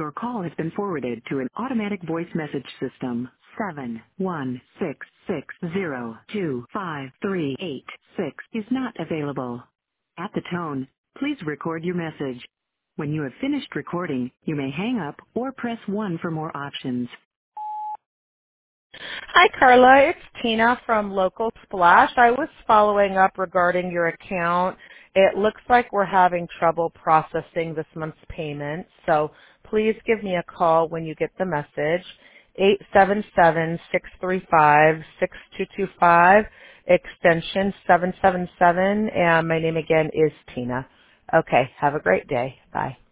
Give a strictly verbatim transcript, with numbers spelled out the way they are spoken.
Your call has been forwarded to an automatic voice message system. Seven one six six zero two five three eight six is not available. At the tone, please record your message. When you have finished recording, you may hang up or press one for more options. Hi, Carla. It's Tina from Local Splash. I was following up regarding your account. It looks like we're having trouble processing this month's payment, so please give me a call when you get the message. eight seven seven, six three five, six two two five, extension seven seven seven, and my name again is Tina. Okay, have a great day. Bye.